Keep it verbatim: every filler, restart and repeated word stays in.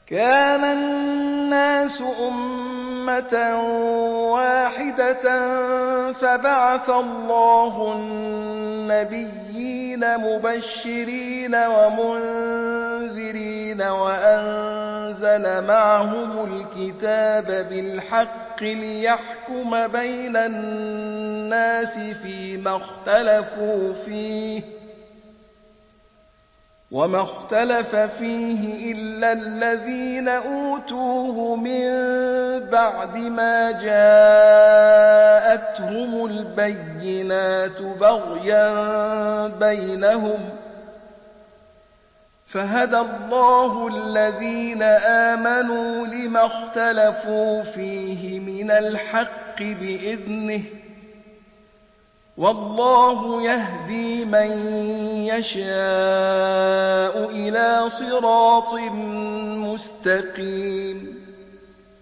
كان الناس أمة واحدة فبعث الله النبيين مبشرين ومنذرين وأنزل معهم الكتاب بالحق ليحكم بين الناس فيما اختلفوا فيه وما اختلف فيه إلا الذين أوتوه من بعد ما جاءتهم البينات بغيا بينهم فهدى الله الذين آمنوا لما اختلفوا فيه من الحق بإذنه والله يهدي من يشاء إلى صراط مستقيم